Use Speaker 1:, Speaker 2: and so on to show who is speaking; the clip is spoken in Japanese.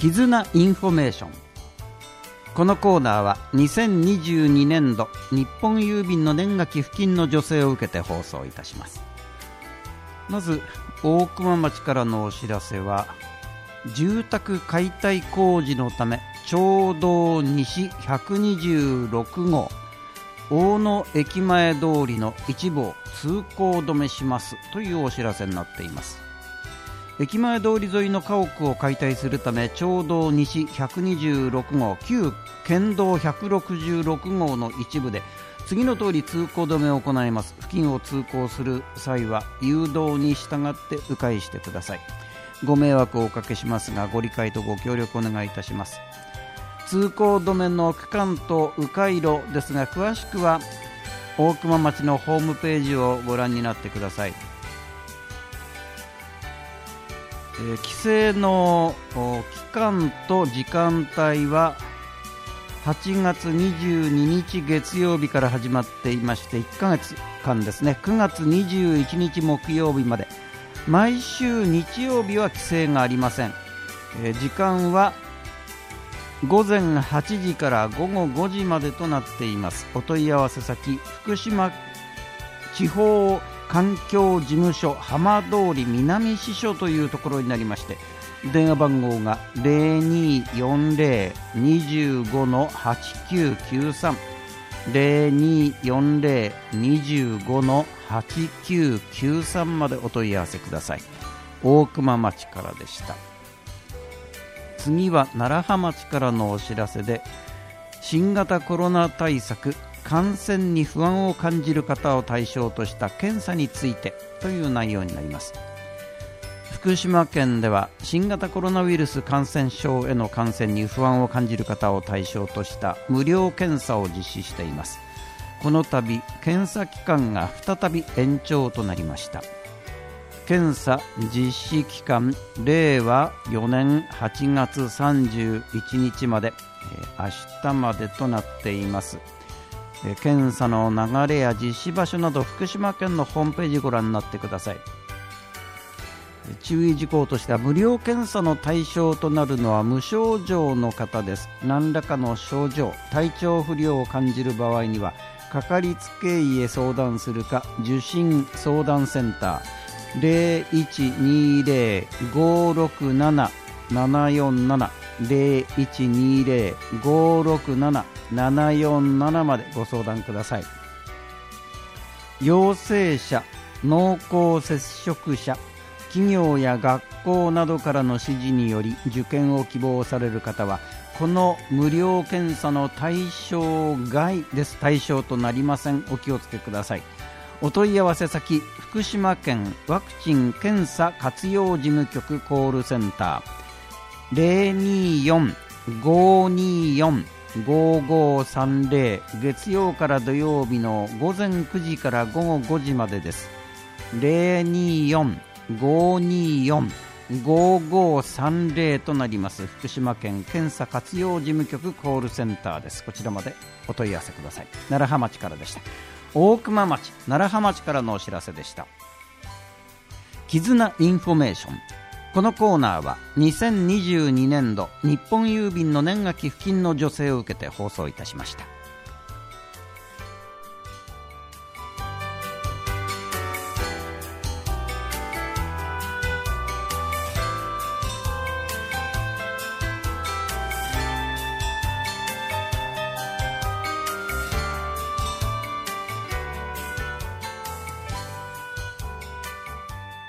Speaker 1: 絆インフォメーション。このコーナーは2022年度日本郵便の年賀寄付金の助成を受けて放送いたします。まず大熊町からのお知らせは、住宅解体工事のため町道西126号大野駅前通りの一部を通行止めしますというお知らせになっています。駅前通り沿いの家屋を解体するため、町道西126号旧県道166号の一部で次の通り通行止めを行います。付近を通行する際は誘導に従って迂回してください。ご迷惑をおかけしますが、ご理解とご協力お願いいたします。通行止めの区間と迂回路ですが、詳しくは大熊町のホームページをご覧になってください。規制の期間と時間帯は8月22日月曜日から始まっていまして、1ヶ月間ですね。9月21日木曜日まで、毎週日曜日は規制がありません。時間は午前8時から午後5時までとなっています。お問い合わせ先、福島地方環境事務所浜通り南支所というところになりまして、電話番号が 0240-25-8993 0240-25-8993 までお問い合わせください。大熊町からでした。次は楢葉町からのお知らせで、新型コロナ対策、感染に不安を感じる方を対象とした検査についてという内容になります。福島県では新型コロナウイルス感染症への感染に不安を感じる方を対象とした無料検査を実施しています。この度検査期間が再び延長となりました。検査実施期間、令和4年8月31日まで、明日までとなっています。検査の流れや実施場所など福島県のホームページご覧になってください。注意事項としては、無料検査の対象となるのは無症状の方です。何らかの症状、体調不良を感じる場合にはかかりつけ医へ相談するか、受診相談センター 0120-567-747 0120-567-747 までご相談ください。陽性者、濃厚接触者、企業や学校などからの指示により受験を希望される方は、この無料検査の対象外です。対象となりません。お気をつけください。お問い合わせ先、福島県ワクチン・検査活用事務局コールセンター 024-524-5530、月曜から土曜日の午前9時から午後5時までです。024-524-5530となります。福島県検査活用事務局コールセンターです。こちらまでお問い合わせください。楢葉町からでした。大熊町、楢葉町からのお知らせでした。絆インフォメーション。このコーナーは2022年度日本郵便の年賀寄付金の助成を受けて放送いたしました。